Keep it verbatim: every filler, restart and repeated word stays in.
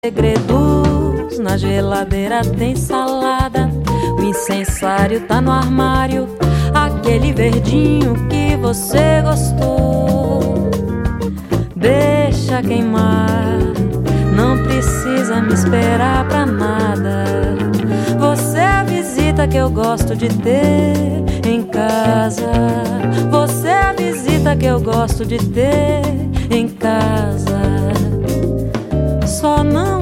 Segredos, na geladeira tem salada, o incensário tá no armário, aquele verdinho que você gostou. Deixa queimar, não precisa me esperar pra nada. Você é a visita que eu gosto de ter em casa. Você é a visita que eu gosto de ter em casa. Só não